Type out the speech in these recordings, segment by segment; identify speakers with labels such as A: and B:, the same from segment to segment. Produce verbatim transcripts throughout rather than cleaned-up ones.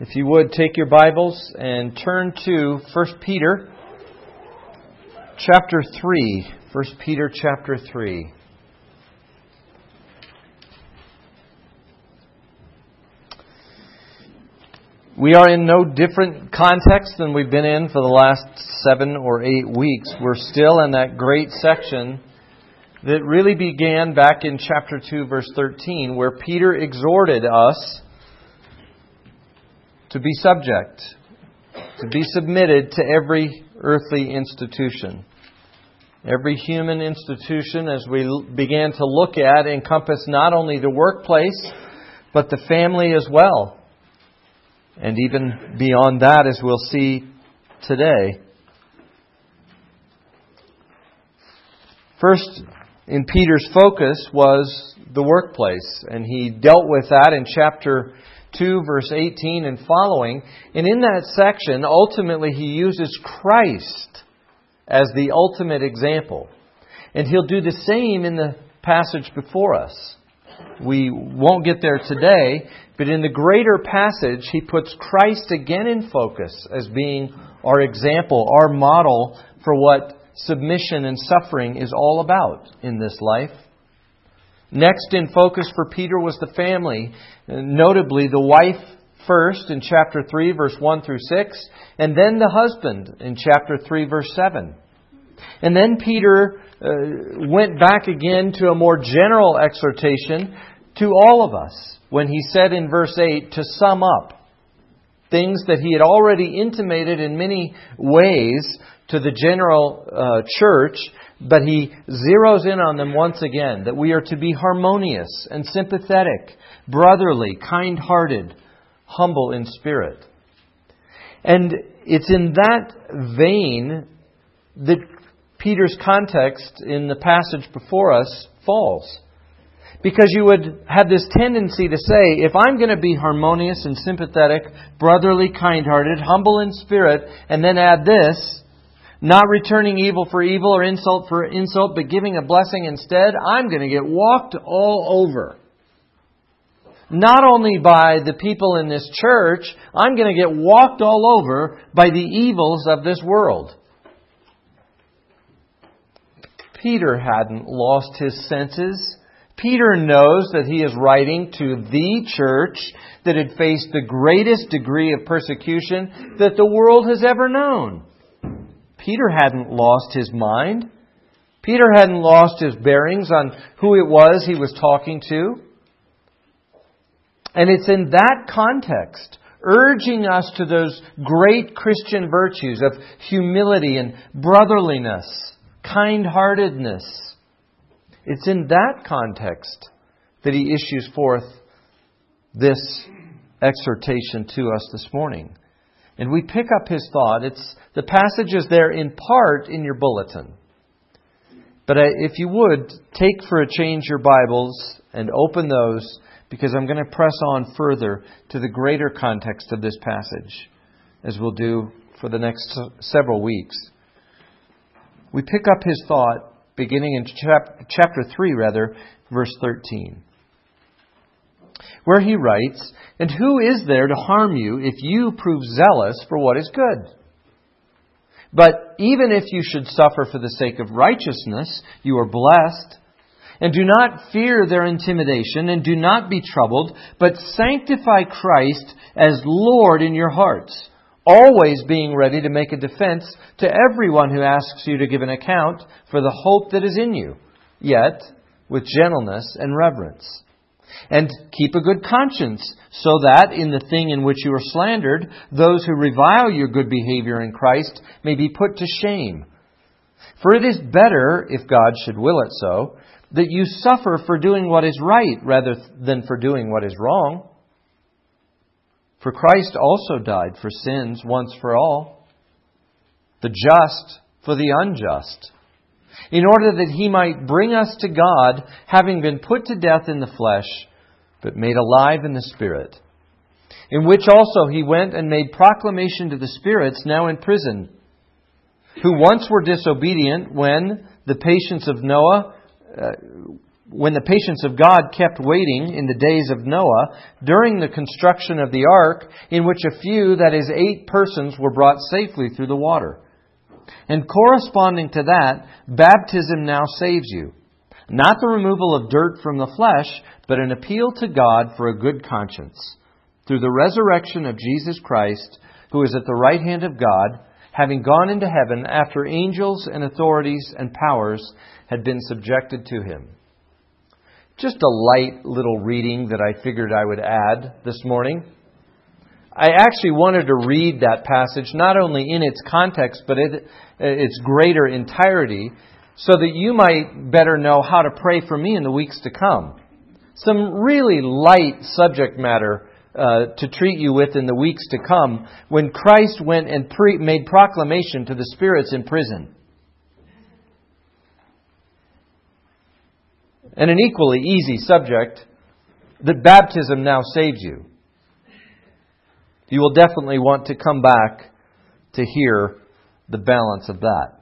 A: If you would, take your Bibles and turn to First Peter chapter three. First Peter chapter three. We are in no different context than we've been in for the last seven or eight weeks. We're still in that great section that really began back in chapter two, verse thirteen, where Peter exhorted us to be subject, to be submitted to every earthly institution. Every human institution, as we began to look at, encompass not only the workplace, but the family as well. And even beyond that, as we'll see today. First, in Peter's focus was the workplace. And he dealt with that in chapter two, verse eighteen and following. And in that section, ultimately, he uses Christ as the ultimate example. And he'll do the same in the passage before us. We won't get there today, but in the greater passage, he puts Christ again in focus as being our example, our model for what submission and suffering is all about in this life. Next in focus for Peter was the family, notably the wife first in chapter three, verse one through six, and then the husband in chapter three, verse seven. And then Peter uh, went back again to a more general exhortation to all of us when he said in verse eight, to sum up things that he had already intimated in many ways to the general uh, church, but he zeroes in on them once again, that we are to be harmonious and sympathetic, brotherly, kind-hearted, humble in spirit. And it's in that vein that Peter's context in the passage before us falls. Because you would have this tendency to say, if I'm going to be harmonious and sympathetic, brotherly, kind-hearted, humble in spirit, and then add this, not returning evil for evil or insult for insult, but giving a blessing instead, I'm going to get walked all over. Not only by the people in this church, I'm going to get walked all over by the evils of this world. Peter hadn't lost his senses. Peter knows that he is writing to the church that had faced the greatest degree of persecution that the world has ever known. Peter hadn't lost his mind. Peter hadn't lost his bearings on who it was he was talking to. And it's in that context, urging us to those great Christian virtues of humility and brotherliness, kind-heartedness. It's in that context that he issues forth this exhortation to us this morning. And we pick up his thought. It's the passage is there in part in your bulletin. But if you would, take for a change your Bibles and open those, because I'm going to press on further to the greater context of this passage, as we'll do for the next several weeks. We pick up his thought beginning in chap- chapter three, rather, verse thirteen, where he writes, "And who is there to harm you if you prove zealous for what is good? But even if you should suffer for the sake of righteousness, you are blessed. And do not fear their intimidation, and do not be troubled, but sanctify Christ as Lord in your hearts, always being ready to make a defense to everyone who asks you to give an account for the hope that is in you, yet with gentleness and reverence. And keep a good conscience, so that in the thing in which you are slandered, those who revile your good behavior in Christ may be put to shame. For it is better, if God should will it so, that you suffer for doing what is right rather than for doing what is wrong. For Christ also died for sins once for all, the just for the unjust, in order that He might bring us to God, having been put to death in the flesh, but made alive in the Spirit, in which also He went and made proclamation to the spirits now in prison, who once were disobedient when the patience of Noah uh, when the patience of God kept waiting in the days of Noah during the construction of the ark, in which a few, that is, eight persons, were brought safely through the water. And corresponding to that, baptism now saves you. Not the removal of dirt from the flesh, but an appeal to God for a good conscience, through the resurrection of Jesus Christ, who is at the right hand of God, having gone into heaven after angels and authorities and powers had been subjected to Him. Just a light little reading that I figured I would add this morning. I actually wanted to read that passage not only in its context, but in its greater entirety, so that you might better know how to pray for me in the weeks to come. Some really light subject matter uh, to treat you with in the weeks to come, when Christ went and pre- made proclamation to the spirits in prison. And an equally easy subject, that baptism now saves you. You will definitely want to come back to hear the balance of that.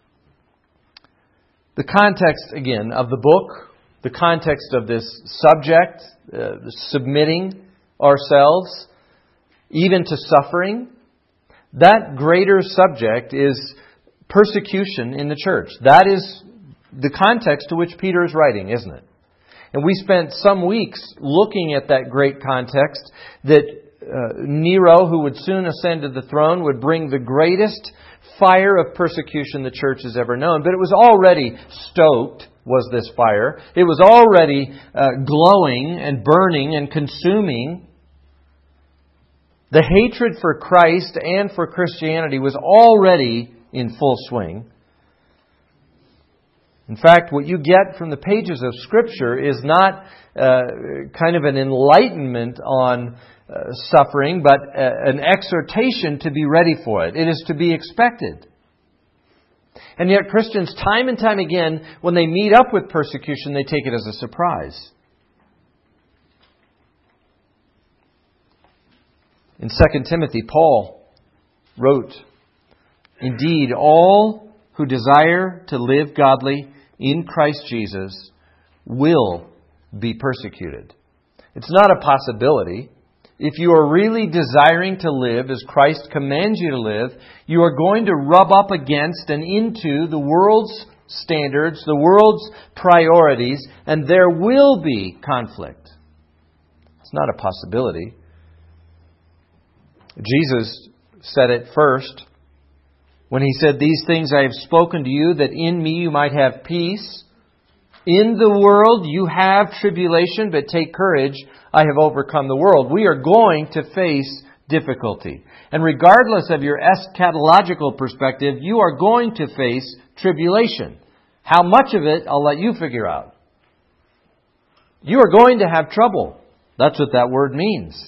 A: The context, again, of the book, the context of this subject, uh, submitting ourselves, even to suffering, that greater subject is persecution in the church. That is the context to which Peter is writing, isn't it? And we spent some weeks looking at that great context, that uh, Nero, who would soon ascend to the throne, would bring the greatest fire of persecution the church has ever known. But it was already stoked, was this fire. It was already uh, glowing and burning and consuming. The hatred for Christ and for Christianity was already in full swing. In fact, what you get from the pages of Scripture is not uh, kind of an enlightenment on uh, suffering, but uh, an exhortation to be ready for it. It is to be expected. And yet Christians, time and time again, when they meet up with persecution, they take it as a surprise. In Second Timothy, Paul wrote, "Indeed, all who desire to live godly in Christ Jesus will be persecuted." It's not a possibility. If you are really desiring to live as Christ commands you to live, you are going to rub up against and into the world's standards, the world's priorities, and there will be conflict. It's not a possibility. Jesus said it first when He said, "These things I have spoken to you, that in me you might have peace. In the world you have tribulation, but take courage, I have overcome the world." We are going to face difficulty. And regardless of your eschatological perspective, you are going to face tribulation. How much of it, I'll let you figure out. You are going to have trouble. That's what that word means.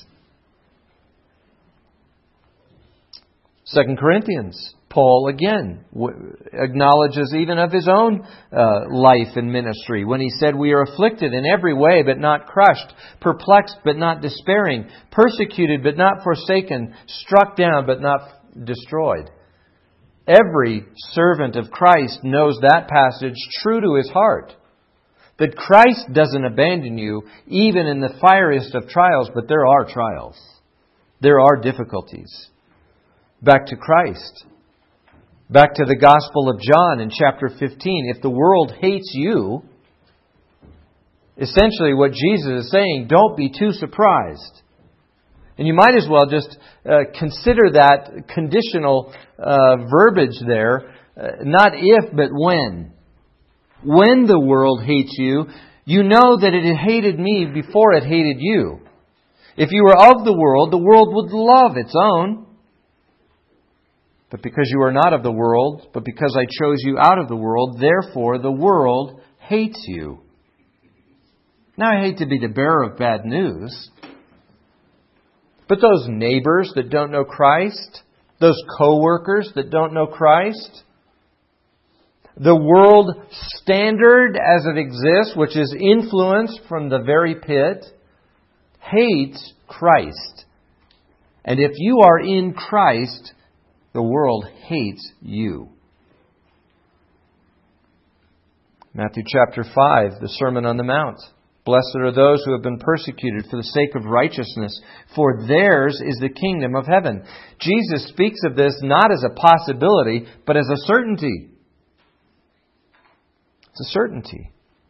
A: Second Corinthians, Paul again acknowledges even of his own uh, life and ministry when he said, "We are afflicted in every way, but not crushed, perplexed, but not despairing, persecuted, but not forsaken, struck down, but not destroyed." Every servant of Christ knows that passage true to his heart. That Christ doesn't abandon you even in the fieriest of trials, but there are trials. There are difficulties. Back to Christ. Back to the Gospel of John in chapter fifteen. If the world hates you, essentially what Jesus is saying, don't be too surprised. And you might as well just uh, consider that conditional uh, verbiage there, uh, not if, but when. When the world hates you, you know that it had hated me before it hated you. If you were of the world, the world would love its own. But because you are not of the world, but because I chose you out of the world, therefore the world hates you. Now, I hate to be the bearer of bad news, but those neighbors that don't know Christ, those co-workers that don't know Christ, the world standard as it exists, which is influenced from the very pit, hates Christ. And if you are in Christ, the world hates you. Matthew chapter five, the Sermon on the Mount. Blessed are those who have been persecuted for the sake of righteousness, for theirs is the kingdom of heaven. Jesus speaks of this not as a possibility, but as a certainty. It's a certainty.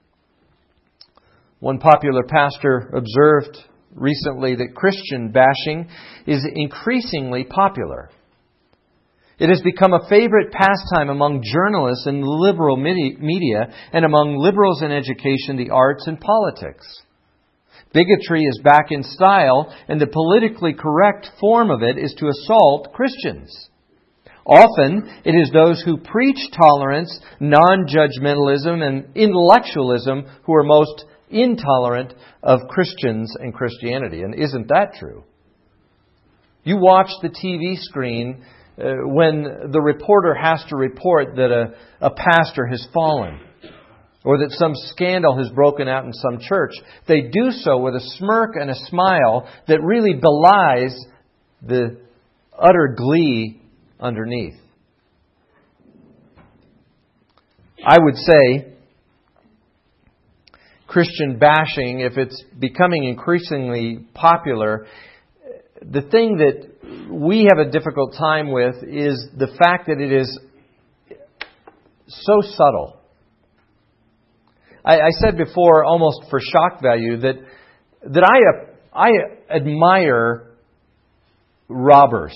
A: One popular pastor observed recently that Christian bashing is increasingly popular. It has become a favorite pastime among journalists and liberal media and among liberals in education, the arts, and politics. Bigotry is back in style, and the politically correct form of it is to assault Christians. Often, it is those who preach tolerance, non-judgmentalism, and intellectualism who are most intolerant of Christians and Christianity. And isn't that true? You watch the T V screen uh, when the reporter has to report that a, a pastor has fallen or that some scandal has broken out in some church. They do so with a smirk and a smile that really belies the utter glee underneath. I would say Christian bashing, if it's becoming increasingly popular, the thing that we have a difficult time with is the fact that it is so subtle. I, I said before, almost for shock value, that that I I admire robbers.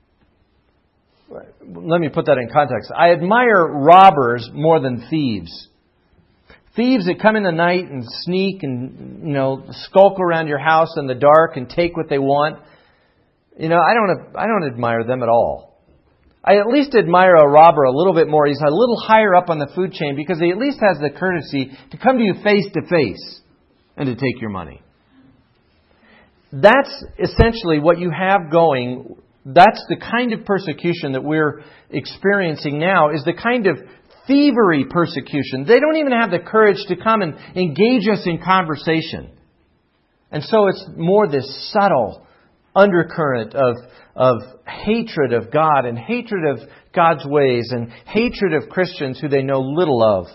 A: Let me put that in context. I admire robbers more than thieves. Thieves that come in the night and sneak and, you know, skulk around your house in the dark and take what they want. You know, I don't I don't admire them at all. I at least admire a robber a little bit more. He's a little higher up on the food chain because he at least has the courtesy to come to you face to face and to take your money. That's essentially what you have going. That's the kind of persecution that we're experiencing now, is the kind of thievery persecution. They don't even have the courage to come and engage us in conversation. And so it's more this subtle undercurrent of, of hatred of God and hatred of God's ways and hatred of Christians who they know little of.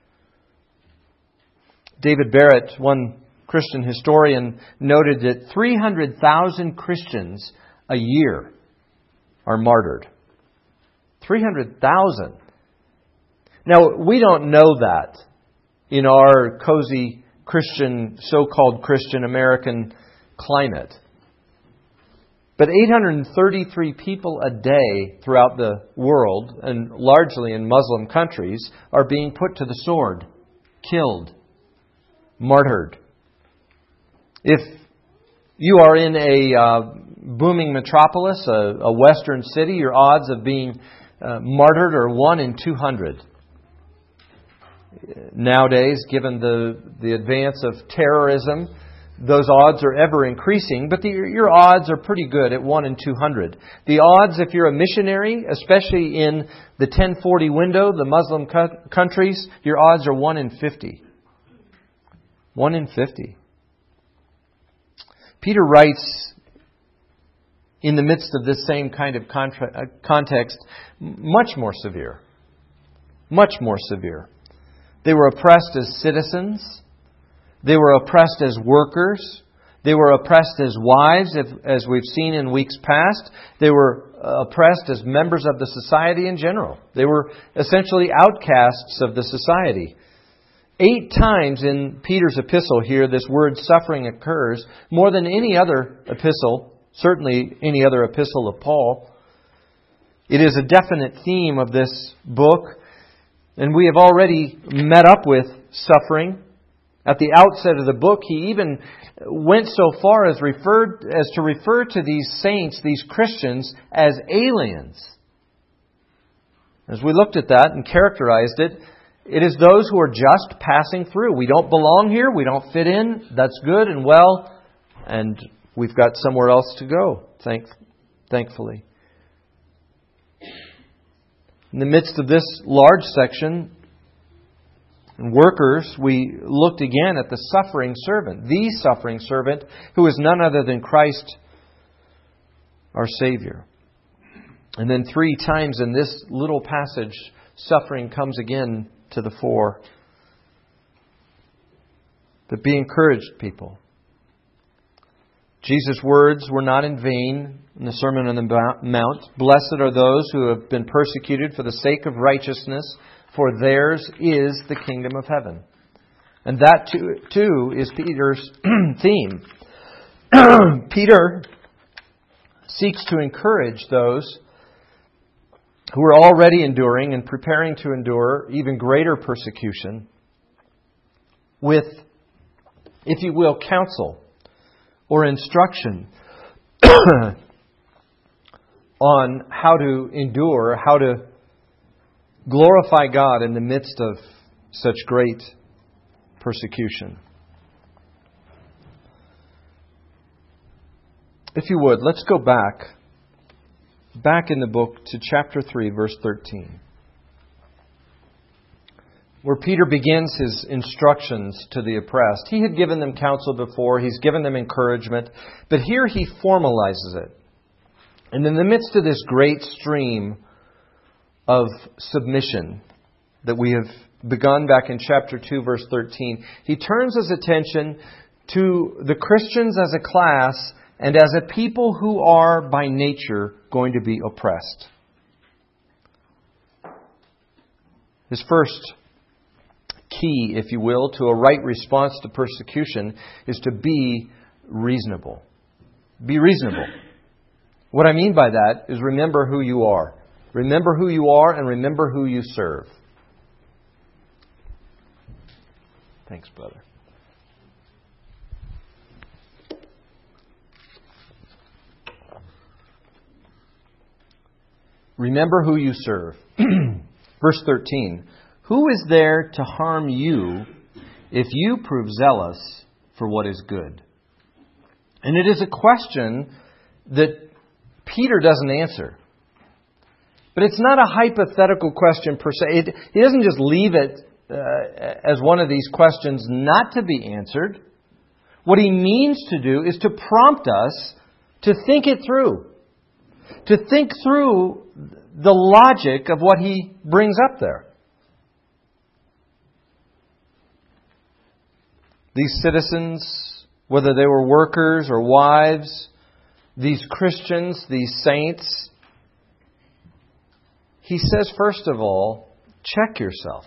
A: David Barrett, one Christian historian, noted that three hundred thousand Christians a year are martyred. three hundred thousand. Now, we don't know that in our cozy Christian, so-called Christian American climate. But eight hundred thirty-three people a day throughout the world, and largely in Muslim countries, are being put to the sword, killed, martyred. If you are in a uh, booming metropolis, a, a western city, your odds of being uh, martyred are one in two hundred. Nowadays, given the, the advance of terrorism, those odds are ever increasing, but the, your odds are pretty good at one in two hundred. The odds, if you're a missionary, especially in the ten forty window, the Muslim co- countries, your odds are one in fifty. one in fifty. Peter writes, in the midst of this same kind of contra- context, much more severe. Much more severe. They were oppressed as citizens. They were oppressed as workers. They were oppressed as wives, as we've seen in weeks past. They were oppressed as members of the society in general. They were essentially outcasts of the society. Eight times in Peter's epistle here, this word suffering occurs, more than any other epistle, certainly any other epistle of Paul. It is a definite theme of this book, and we have already met up with suffering. At the outset of the book, he even went so far as referred as to refer to these saints, these Christians, as aliens. As we looked at that and characterized it, it is those who are just passing through. We don't belong here. We don't fit in. That's good and well. And we've got somewhere else to go, thank, thankfully. In the midst of this large section, and workers, we looked again at the suffering servant, the suffering servant, who is none other than Christ, our Savior. And then three times in this little passage, suffering comes again to the fore. But be encouraged, people. Jesus' words were not in vain in the Sermon on the Mount. Blessed are those who have been persecuted for the sake of righteousness, for theirs is the kingdom of heaven. And that too, too is Peter's theme. Peter seeks to encourage those who are already enduring and preparing to endure even greater persecution with, if you will, counsel or instruction on how to endure, how to glorify God in the midst of such great persecution. If you would, let's go back, back in the book to chapter three, verse thirteen, where Peter begins his instructions to the oppressed. He had given them counsel before, he's given them encouragement, but here he formalizes it. And in the midst of this great stream of submission that we have begun back in chapter two, verse thirteen, he turns his attention to the Christians as a class and as a people who are by nature going to be oppressed. His first key, if you will, to a right response to persecution is to be reasonable. Be reasonable. What I mean by that is remember who you are. Remember who you are and remember who you serve. Thanks, brother. Remember who you serve. Verse thirteen. Who is there to harm you if you prove zealous for what is good? And it is a question that Peter doesn't answer. But it's not a hypothetical question per se. It, he doesn't just leave it uh, as one of these questions not to be answered. What he means to do is to prompt us to think it through. To think through the logic of what he brings up there. These citizens, whether they were workers or wives, these Christians, these saints, he says, first of all, check yourself.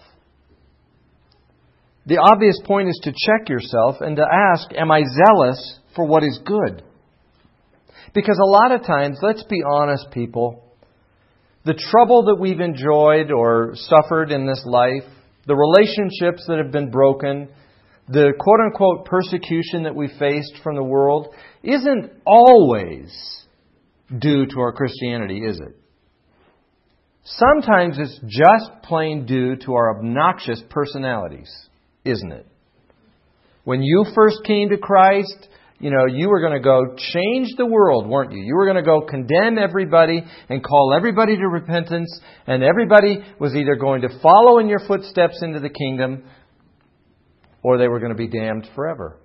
A: The obvious point is to check yourself and to ask, am I zealous for what is good? Because a lot of times, let's be honest, people, the trouble that we've enjoyed or suffered in this life, the relationships that have been broken, the quote-unquote persecution that we faced from the world isn't always due to our Christianity, is it? Sometimes it's just plain due to our obnoxious personalities, isn't it? When you first came to Christ, you know, you were going to go change the world, weren't you? You were going to go condemn everybody and call everybody to repentance, and everybody was either going to follow in your footsteps into the kingdom, or they were going to be damned forever.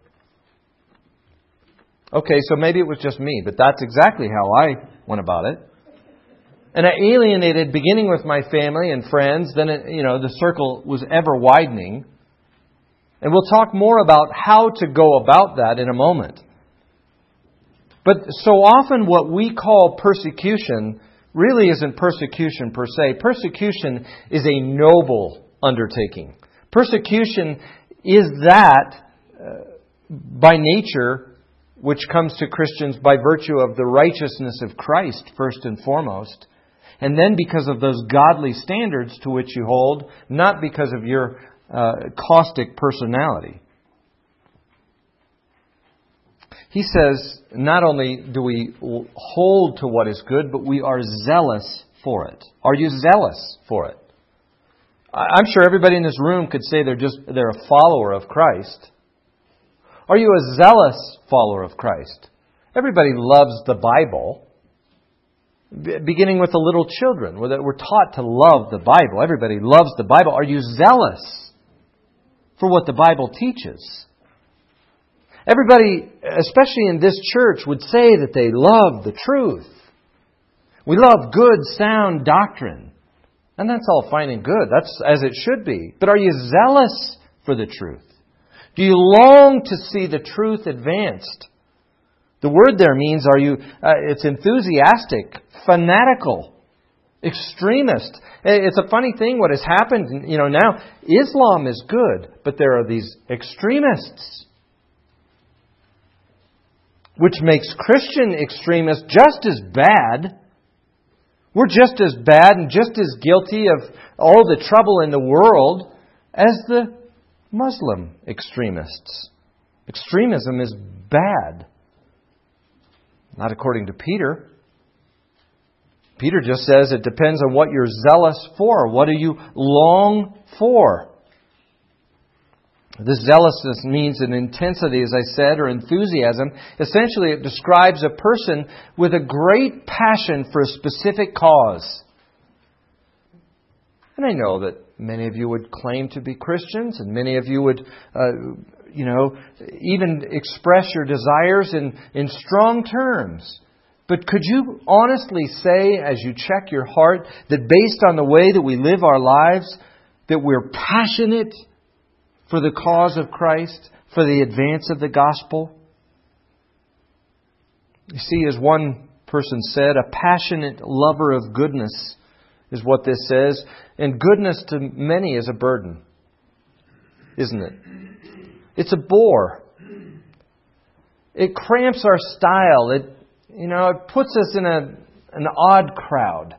A: Okay, so maybe it was just me, but that's exactly how I went about it. And I alienated, beginning with my family and friends, then it, you know, the circle was ever widening. And we'll talk more about how to go about that in a moment. But so often what we call persecution really isn't persecution per se. Persecution is a noble undertaking. Persecution is that uh, by nature, which comes to Christians by virtue of the righteousness of Christ, first and foremost. And then because of those godly standards to which you hold, not because of your uh, caustic personality. He says, not only do we hold to what is good, but we are zealous for it. Are you zealous for it? I'm sure everybody in this room could say they're just they're a follower of Christ. Are you a zealous follower of Christ? Everybody loves the Bible. Beginning with the little children, we're taught to love the Bible. Everybody loves the Bible. Are you zealous for what the Bible teaches? Everybody, especially in this church, would say that they love the truth. We love good, sound doctrine. And that's all fine and good. That's as it should be. But are you zealous for the truth? Do you long to see the truth advanced? The word there means, are you? Uh, it's enthusiastic, fanatical, extremist. It's a funny thing what has happened. You know, now Islam is good, but there are these extremists, which makes Christian extremists just as bad. We're just as bad and just as guilty of all the trouble in the world as the Muslim extremists. Extremism is bad. Not according to Peter. Peter just says it depends on what you're zealous for. What do you long for? This zealousness means an intensity, as I said, or enthusiasm. Essentially, it describes a person with a great passion for a specific cause. And I know that many of you would claim to be Christians, and many of you would, uh, you know, even express your desires in, in strong terms. But could you honestly say, as you check your heart, that based on the way that we live our lives, that we're passionate for the cause of Christ, for the advance of the gospel? You see, as one person said, a passionate lover of goodness is what this says. And goodness to many is a burden, isn't it? It's a bore. It cramps our style. It, you know, it puts us in a an odd crowd.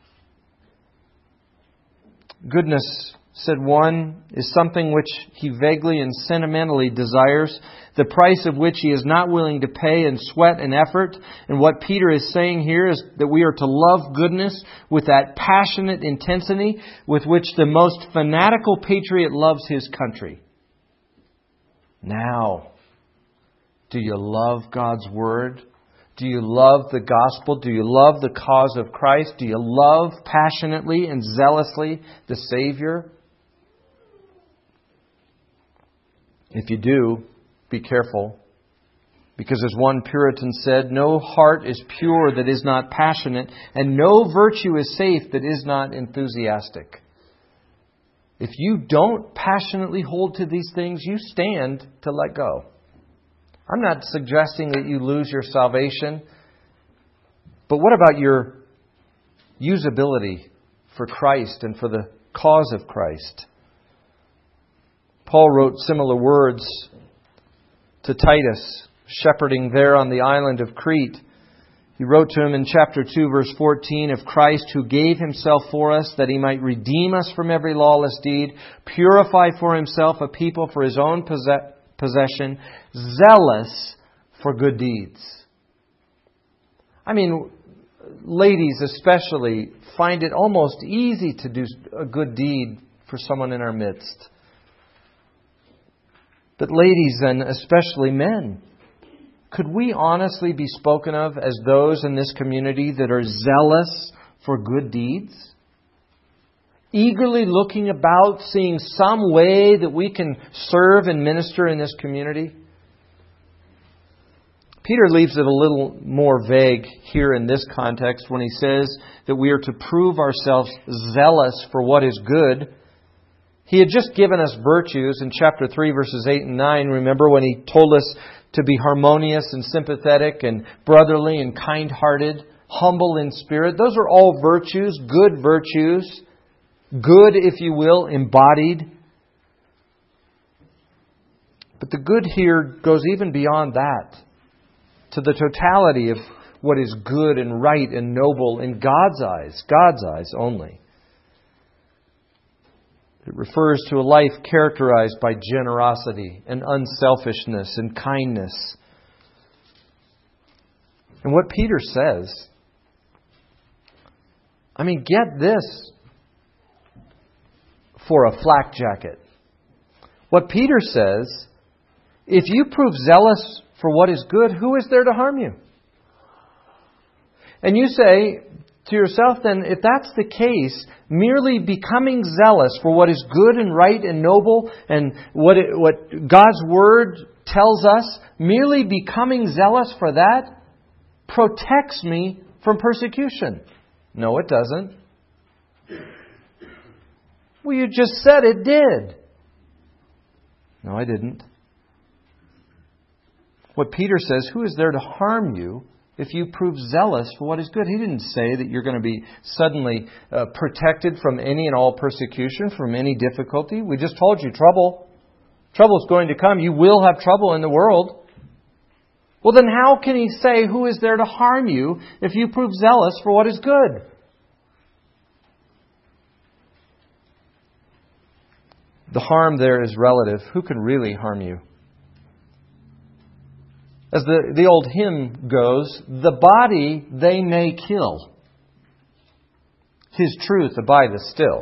A: Goodness, said one, is something which he vaguely and sentimentally desires, the price of which he is not willing to pay in sweat and effort. And what Peter is saying here is that we are to love goodness with that passionate intensity with which the most fanatical patriot loves his country. Now, do you love God's Word? Do you love the gospel? Do you love the cause of Christ? Do you love passionately and zealously the Savior? If you do, be careful. Because as one Puritan said, no heart is pure that is not passionate, and no virtue is safe that is not enthusiastic. If you don't passionately hold to these things, you stand to let go. I'm not suggesting that you lose your salvation. But what about your usability for Christ and for the cause of Christ? Paul wrote similar words to Titus, shepherding there on the island of Crete. He wrote to him in chapter two, verse fourteen, of Christ who gave himself for us that he might redeem us from every lawless deed, purify for himself a people for his own possession, possession, zealous for good deeds. I mean, ladies especially find it almost easy to do a good deed for someone in our midst. But ladies, and especially men, could we honestly be spoken of as those in this community that are zealous for good deeds? Eagerly looking about, seeing some way that we can serve and minister in this community? Peter leaves it a little more vague here in this context when he says that we are to prove ourselves zealous for what is good. He had just given us virtues in chapter three, verses eight and nine. Remember when he told us to be harmonious and sympathetic and brotherly and kind-hearted, humble in spirit. Those are all virtues, good virtues. Good, if you will, embodied. But the good here goes even beyond that, to the totality of what is good and right and noble in God's eyes, God's eyes only. It refers to a life characterized by generosity and unselfishness and kindness. And what Peter says, I mean, get this for a flak jacket. What Peter says, if you prove zealous for what is good, who is there to harm you? And you say to yourself then, if that's the case, merely becoming zealous for what is good and right and noble and what it, what God's Word tells us, merely becoming zealous for that protects me from persecution. No, it doesn't. Well, you just said it did. No, I didn't. what Peter says, who is there to harm you if you prove zealous for what is good? He didn't say that you're going to be suddenly uh, protected from any and all persecution, from any difficulty. We just told you trouble. Trouble is going to come. You will have trouble in the world. Well, then how can he say, who is there to harm you if you prove zealous for what is good? The harm there is relative. Who can really harm you? As the, the old hymn goes, the body they may kill. His truth abideth still.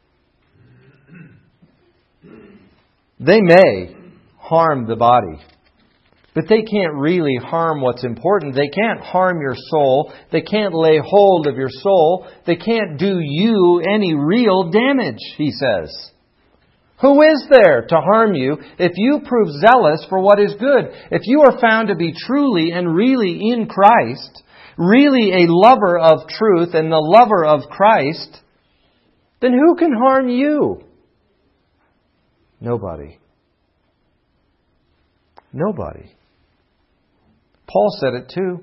A: They may harm the body, but they can't really harm what's important. They can't harm your soul. They can't lay hold of your soul. They can't do you any real damage, he says. Who is there to harm you if you prove zealous for what is good? If you are found to be truly and really in Christ, really a lover of truth and the lover of Christ, then who can harm you? Nobody. Nobody. Paul said it too.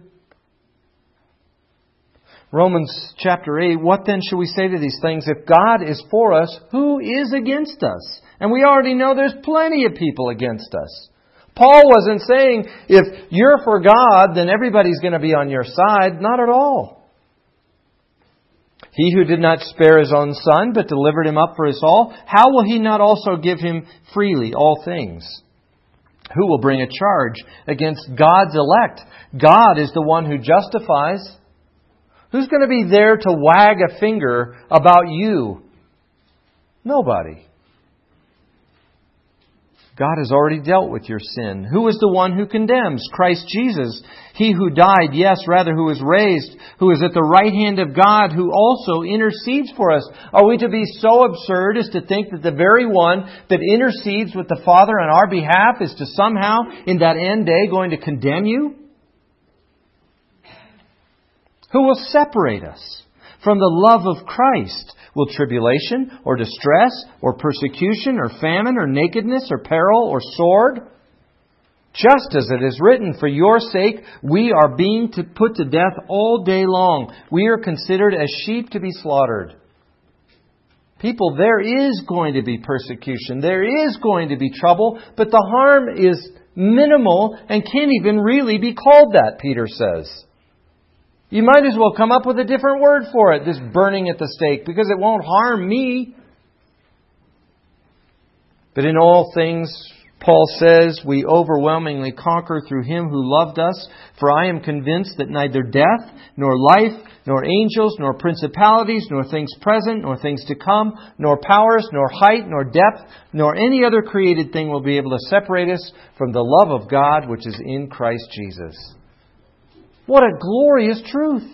A: Romans chapter eight, what then shall we say to these things? If God is for us, who is against us? And we already know there's plenty of people against us. Paul wasn't saying, if you're for God, then everybody's going to be on your side. Not at all. He who did not spare His own Son, but delivered Him up for us all, how will He not also give Him freely all things? Who will bring a charge against God's elect? God is the one who justifies. Who's going to be there to wag a finger about you? Nobody. God has already dealt with your sin. Who is the one who condemns? Christ Jesus. He who died, yes, rather who was raised, who is at the right hand of God, who also intercedes for us. Are we to be so absurd as to think that the very one that intercedes with the Father on our behalf is to somehow, in that end day, going to condemn you? Who will separate us from the love of Christ? Will tribulation or distress or persecution or famine or nakedness or peril or sword? Just as it is written, for your sake we are being to put to death all day long. We are considered as sheep to be slaughtered. People, there is going to be persecution. There is going to be trouble. But the harm is minimal and can't even really be called that, Peter says. You might as well come up with a different word for it, this burning at the stake, because it won't harm me. But in all things, Paul says, we overwhelmingly conquer through Him who loved us. For I am convinced that neither death, nor life, nor angels, nor principalities, nor things present, nor things to come, nor powers, nor height, nor depth, nor any other created thing will be able to separate us from the love of God which is in Christ Jesus. What a glorious truth.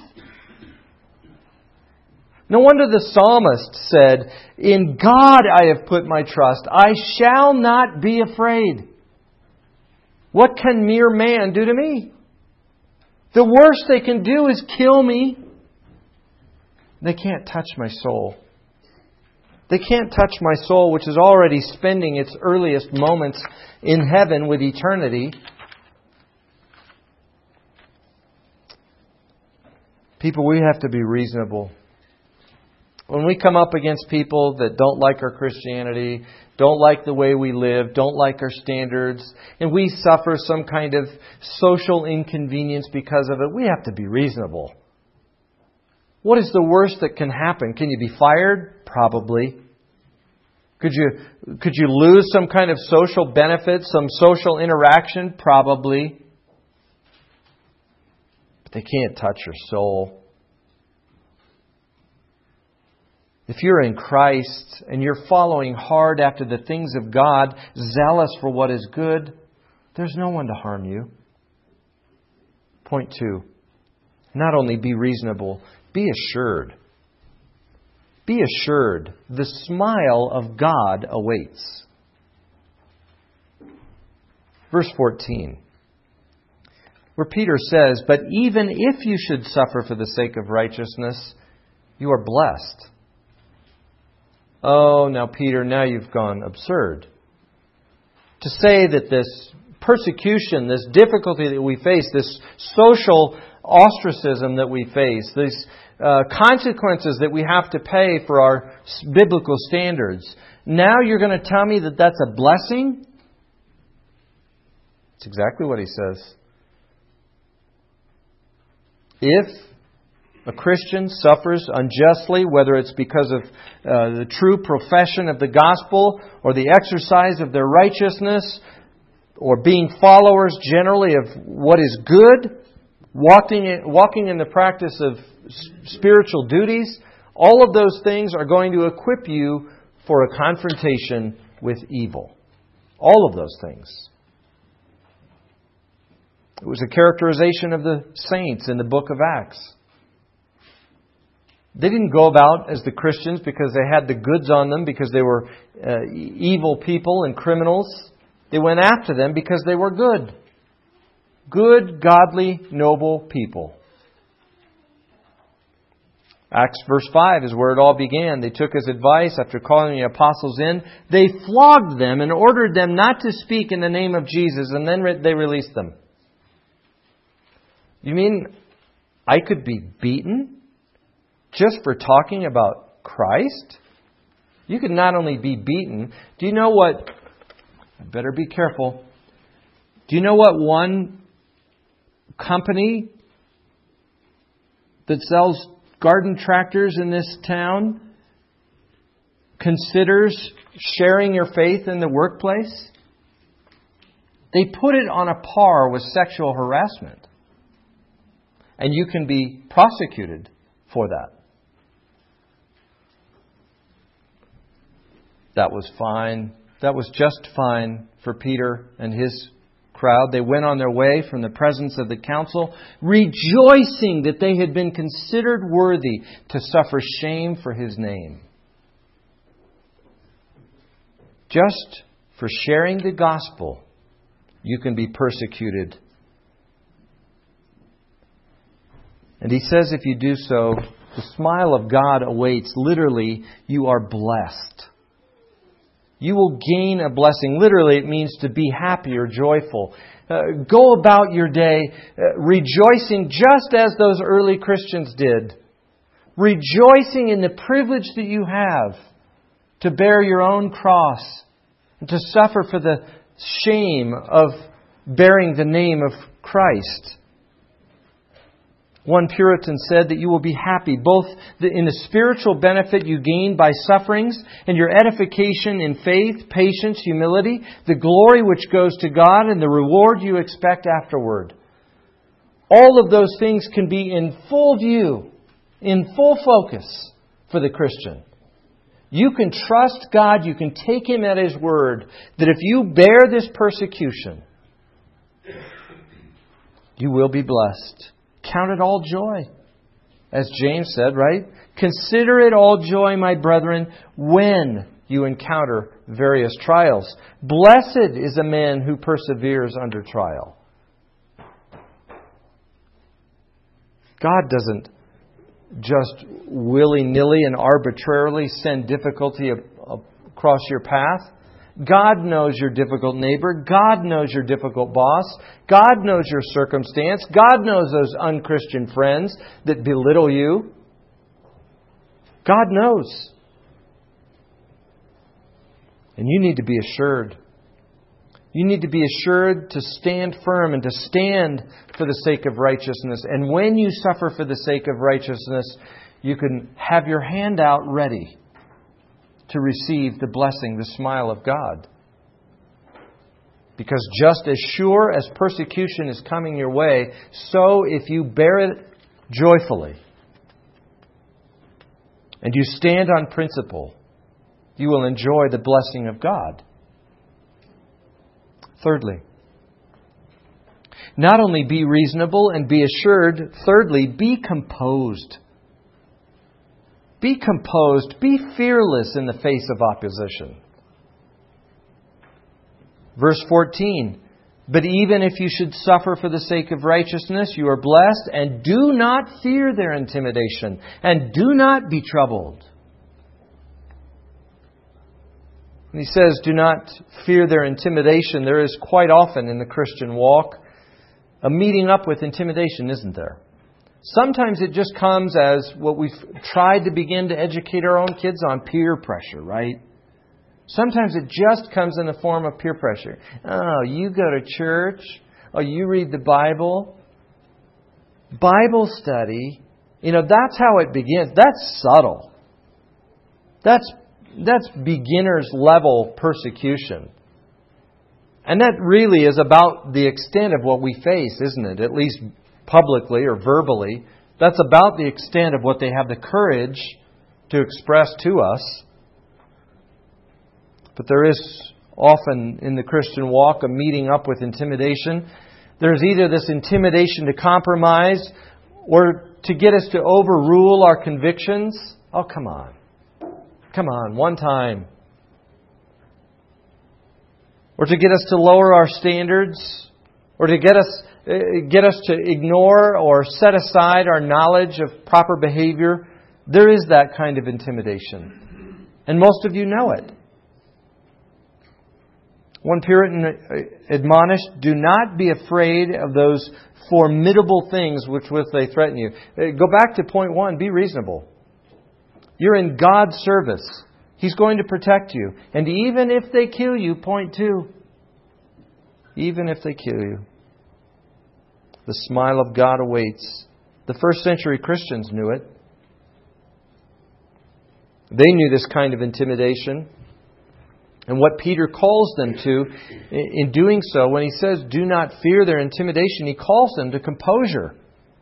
A: No wonder the psalmist said, in God I have put my trust. I shall not be afraid. What can mere man do to me? The worst they can do is kill me. They can't touch my soul. They can't touch my soul, which is already spending its earliest moments in heaven with eternity. People, we have to be reasonable. When we come up against people that don't like our Christianity, don't like the way we live, don't like our standards, and we suffer some kind of social inconvenience because of it, we have to be reasonable. What is the worst that can happen? Can you be fired? Probably. Could you, could you lose some kind of social benefit, some social interaction? Probably. They can't touch your soul. If you're in Christ and you're following hard after the things of God, zealous for what is good, there's no one to harm you. Point two. Not only be reasonable, be assured. Be assured. The smile of God awaits. Verse fourteen. Where Peter says, but even if you should suffer for the sake of righteousness, you are blessed. Oh, now Peter, now you've gone absurd. To say that this persecution, this difficulty that we face, this social ostracism that we face, these uh, consequences that we have to pay for our biblical standards. Now you're going to tell me that that's a blessing? That's exactly what he says. If a Christian suffers unjustly, whether it's because of uh, the true profession of the gospel or the exercise of their righteousness or being followers generally of what is good, walking in, walking in the practice of spiritual duties, all of those things are going to equip you for a confrontation with evil. All of those things. It was a characterization of the saints in the book of Acts. They didn't go about as the Christians because they had the goods on them, because they were uh, evil people and criminals. They went after them because they were good. Good, godly, noble people. Acts verse five is where it all began. They took his advice after calling the apostles in. They flogged them and ordered them not to speak in the name of Jesus, and then they released them. You mean I could be beaten just for talking about Christ? You could not only be beaten. Do you know what? I better be careful. Do you know what one company that sells garden tractors in this town considers sharing your faith in the workplace? They put it on a par with sexual harassment. And you can be prosecuted for that. That was fine. That was just fine for Peter and his crowd. They went on their way from the presence of the council, rejoicing that they had been considered worthy to suffer shame for his name. Just for sharing the gospel, you can be persecuted. And he says if you do so, the smile of God awaits. Literally, you are blessed. You will gain a blessing. Literally, it means to be happy or joyful. Uh, go about your day uh, rejoicing just as those early Christians did. Rejoicing in the privilege that you have to bear your own cross and to suffer for the shame of bearing the name of Christ. One Puritan said that you will be happy both in the spiritual benefit you gain by sufferings and your edification in faith, patience, humility, the glory which goes to God and the reward you expect afterward. All of those things can be in full view, in full focus for the Christian. You can trust God, you can take Him at His word, that if you bear this persecution, you will be blessed. Count it all joy. As James said, right? Consider it all joy, my brethren, when you encounter various trials. Blessed is a man who perseveres under trial. God doesn't just willy-nilly and arbitrarily send difficulty across your path. God knows your difficult neighbor. God knows your difficult boss. God knows your circumstance. God knows those unchristian friends that belittle you. God knows. And you need to be assured. You need to be assured to stand firm and to stand for the sake of righteousness. And when you suffer for the sake of righteousness, you can have your hand out ready to receive the blessing, the smile of God. Because just as sure as persecution is coming your way, so if you bear it joyfully and you stand on principle, you will enjoy the blessing of God. Thirdly, not only be reasonable and be assured, thirdly, be composed. Be composed. Be fearless in the face of opposition. Verse fourteen. But even if you should suffer for the sake of righteousness, you are blessed, and do not fear their intimidation, and do not be troubled. And he says, do not fear their intimidation. There is quite often in the Christian walk a meeting up with intimidation, isn't there? Sometimes it just comes as what we've tried to begin to educate our own kids on, peer pressure, right? Sometimes it just comes in the form of peer pressure. Oh, you go to church. Oh, you read the Bible. Bible study. You know, that's how it begins. That's subtle. That's That's beginner's level persecution. And that really is about the extent of what we face, isn't it? At least publicly or verbally. That's about the extent of what they have the courage to express to us. But there is often in the Christian walk a meeting up with intimidation. There's either this intimidation to compromise or to get us to overrule our convictions. Oh, come on. Come on, one time. Or to get us to lower our standards, or to get us get us to ignore or set aside our knowledge of proper behavior. There is that kind of intimidation. And most of you know it. One Puritan admonished, do not be afraid of those formidable things which with they threaten you. Go back to point one, be reasonable. You're in God's service. He's going to protect you. And even if they kill you, point two, even if they kill you, the smile of God awaits. The first century Christians knew it. They knew this kind of intimidation. And what Peter calls them to in doing so, when he says, do not fear their intimidation, he calls them to composure.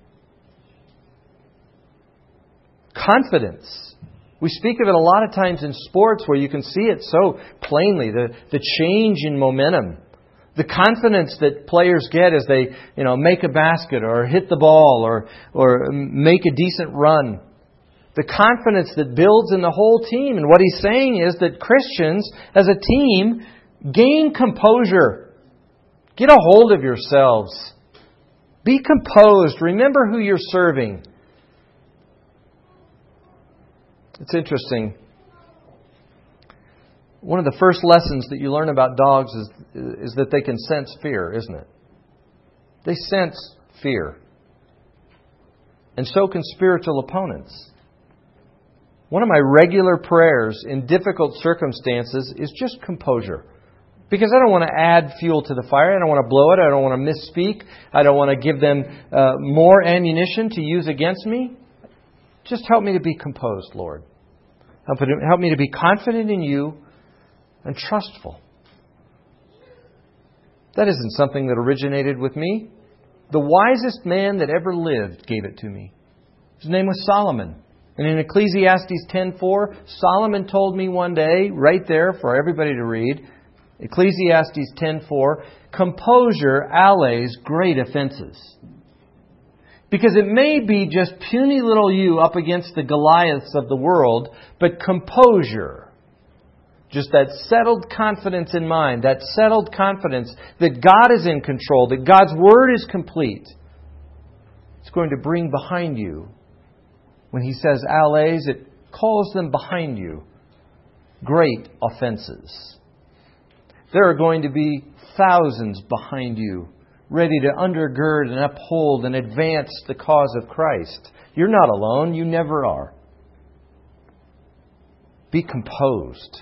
A: Confidence. We speak of it a lot of times in sports where you can see it so plainly, the, the change in momentum. The confidence that players get as they, you know, make a basket or hit the ball or, or make a decent run. The confidence that builds in the whole team. And what he's saying is that Christians, as a team, gain composure. Get a hold of yourselves. Be composed. Remember who you're serving. It's interesting. One of the first lessons that you learn about dogs is, is that they can sense fear, isn't it? They sense fear. And so can spiritual opponents. One of my regular prayers in difficult circumstances is just composure. Because I don't want to add fuel to the fire. I don't want to blow it. I don't want to misspeak. I don't want to give them uh, more ammunition to use against me. Just help me to be composed, Lord. Help, help me to be confident in you and trustful. That isn't something that originated with me. The wisest man that ever lived gave it to me. His name was Solomon. And in Ecclesiastes ten four, Solomon told me one day, right there for everybody to read, Ecclesiastes ten four, composure allays great offenses. Because it may be just puny little you up against the Goliaths of the world, but composure, just that settled confidence in mind, that settled confidence that God is in control, that God's Word is complete, it's going to bring behind you. When he says allays, it calls them behind you. Great offenses. There are going to be thousands behind you, ready to undergird and uphold and advance the cause of Christ. You're not alone. You never are. Be composed.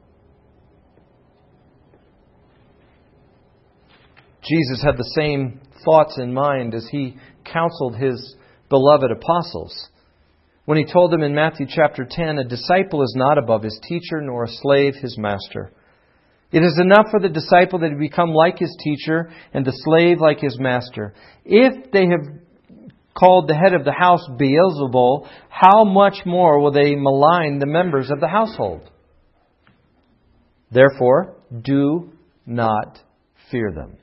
A: Jesus had the same thoughts in mind as he counseled his beloved apostles. When he told them in Matthew chapter ten, a disciple is not above his teacher, nor a slave his master. It is enough for the disciple that he become like his teacher and the slave like his master. If they have called the head of the house Beelzebul, how much more will they malign the members of the household? Therefore, do not fear them.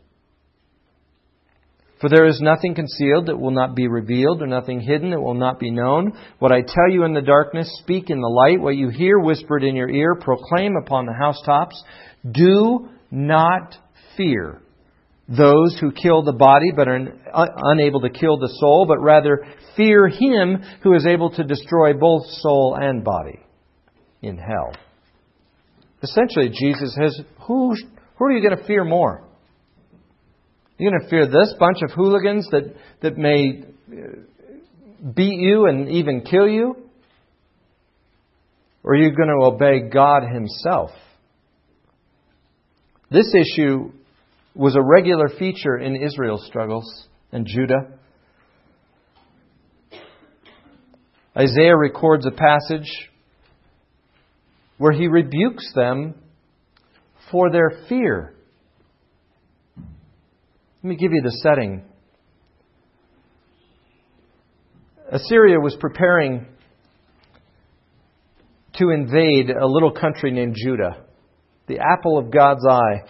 A: For there is nothing concealed that will not be revealed, or nothing hidden that will not be known. What I tell you in the darkness, speak in the light. What you hear whispered in your ear, proclaim upon the housetops. Do not fear those who kill the body, but are unable to kill the soul, but rather fear Him who is able to destroy both soul and body in hell. Essentially, Jesus says, who, who are you going to fear more? You're going to fear this bunch of hooligans that, that may beat you and even kill you? Or are you going to obey God Himself? This issue was a regular feature in Israel's struggles and Judah. Isaiah records a passage where he rebukes them for their fear. Let me give you the setting. Assyria was preparing to invade a little country named Judah, the apple of God's eye.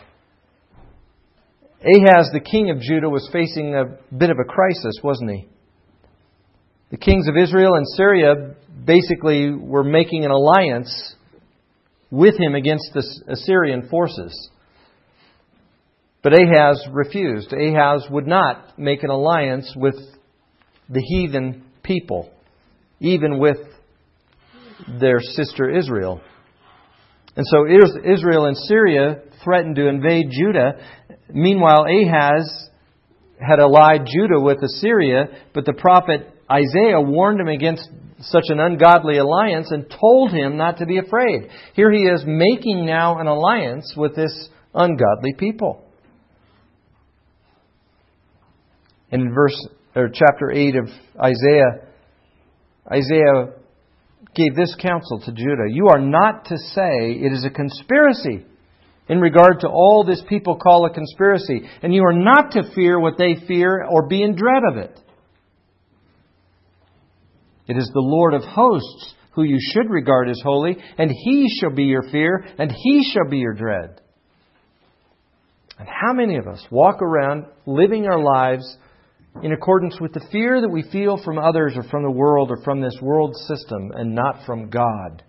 A: Ahaz, the king of Judah, was facing a bit of a crisis, wasn't he? The kings of Israel and Syria basically were making an alliance with him against the Assyrian forces. But Ahaz refused. Ahaz would not make an alliance with the heathen people, even with their sister Israel. And so Israel and Syria threatened to invade Judah. Meanwhile, Ahaz had allied Judah with Assyria, but the prophet Isaiah warned him against such an ungodly alliance and told him not to be afraid. Here he is making now an alliance with this ungodly people. In verse or chapter eight of Isaiah, Isaiah gave this counsel to Judah. You are not to say it is a conspiracy in regard to all this people call a conspiracy. And you are not to fear what they fear or be in dread of it. It is the Lord of hosts who you should regard as holy, and He shall be your fear, and He shall be your dread. And how many of us walk around living our lives in accordance with the fear that we feel from others or from the world or from this world system and not from God?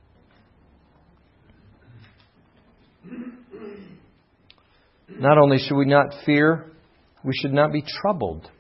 A: Not only should we not fear, we should not be troubled.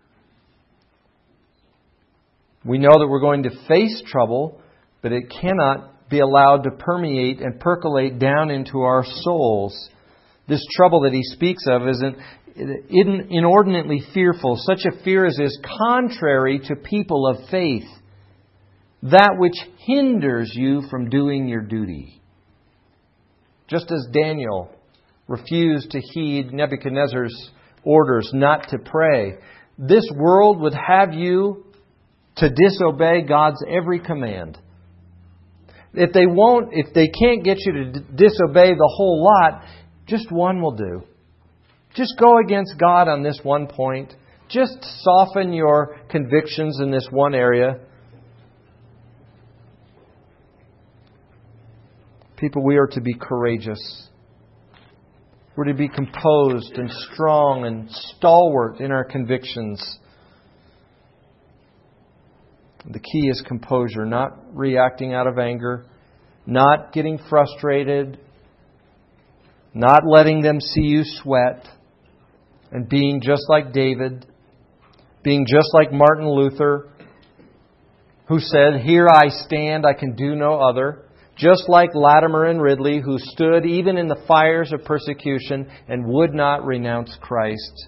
A: We know that we're going to face trouble, but it cannot be allowed to permeate and percolate down into our souls. This trouble that he speaks of is an inordinately fearful. Such a fear as is contrary to people of faith. That which hinders you from doing your duty. Just as Daniel refused to heed Nebuchadnezzar's orders not to pray, this world would have you to disobey God's every command. If they won't, if they can't get you to d- disobey the whole lot, just one will do. Just go against God on this one point. Just soften your convictions in this one area. People, we are to be courageous. We're to be composed and strong and stalwart in our convictions. The key is composure, not reacting out of anger, not getting frustrated, not letting them see you sweat, and being just like David, being just like Martin Luther, who said, "Here I stand, I can do no other." Just like Latimer and Ridley, who stood even in the fires of persecution and would not renounce Christ.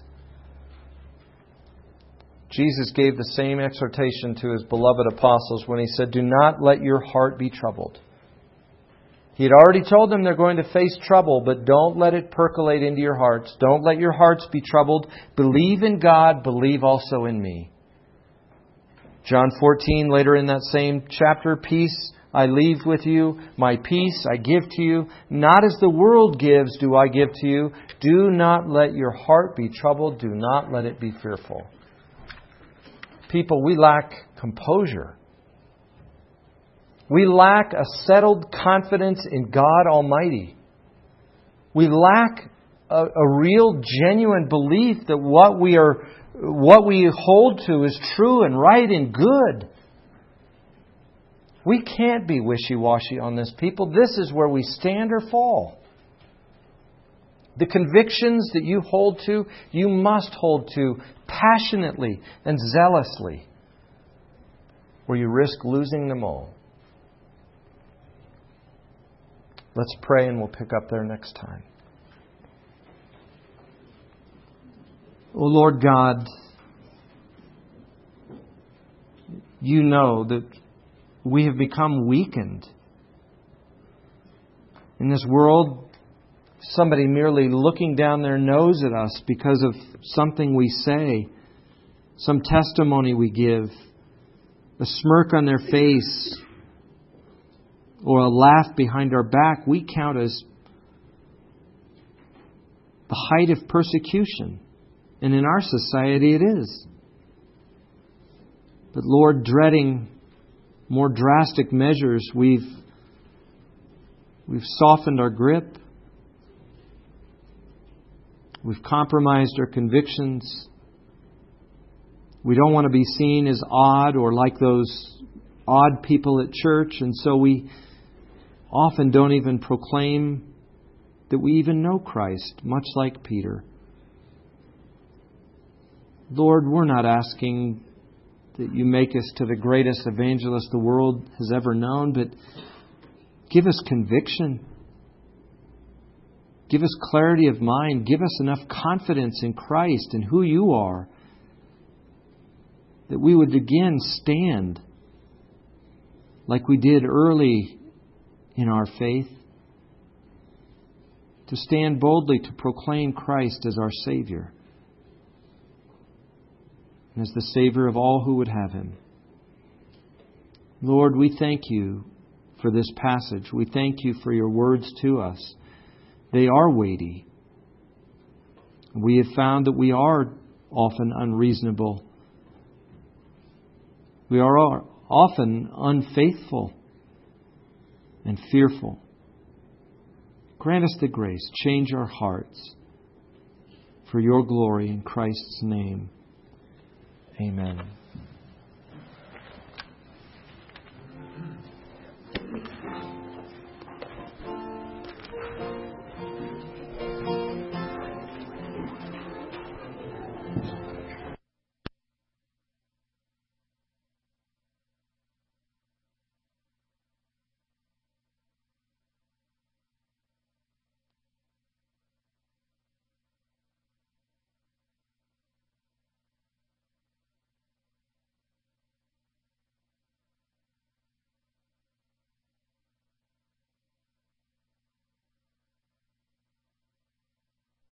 A: Jesus gave the same exhortation to His beloved apostles when He said, "Do not let your heart be troubled." He had already told them they're going to face trouble, but don't let it percolate into your hearts. Don't let your hearts be troubled. Believe in God, believe also in me. John fourteen, later in that same chapter, "Peace I leave with you, my peace I give to you. Not as the world gives do I give to you. Do not let your heart be troubled. Do not let it be fearful." People, we lack composure. We lack a settled confidence in God Almighty. We lack a, a real, genuine belief that what we are, what we hold to is true and right and good. We can't be wishy-washy on this, people. This is where we stand or fall. The convictions that you hold to, you must hold to passionately and zealously, or you risk losing them all. Let's pray and we'll pick up there next time. Oh Lord God, You know that we have become weakened. In this world, somebody merely looking down their nose at us because of something we say, some testimony we give, a smirk on their face, or a laugh behind our back, we count as the height of persecution. And in our society it is. But Lord, dreading more drastic measures, we've we've softened our grip. We've compromised our convictions. We don't want to be seen as odd or like those odd people at church, and so we often don't even proclaim that we even know Christ, much like Peter. Lord, we're not asking that You make us to the greatest evangelist the world has ever known, but give us conviction. Give us clarity of mind. Give us enough confidence in Christ and who You are, that we would again stand like we did early in our faith, to stand boldly to proclaim Christ as our Savior and as the Savior of all who would have Him. Lord, we thank You for this passage. We thank You for Your words to us. They are weighty. We have found that we are often unreasonable. We are often unfaithful and fearful. Grant us the grace. Change our hearts for Your glory in Christ's name. Amen.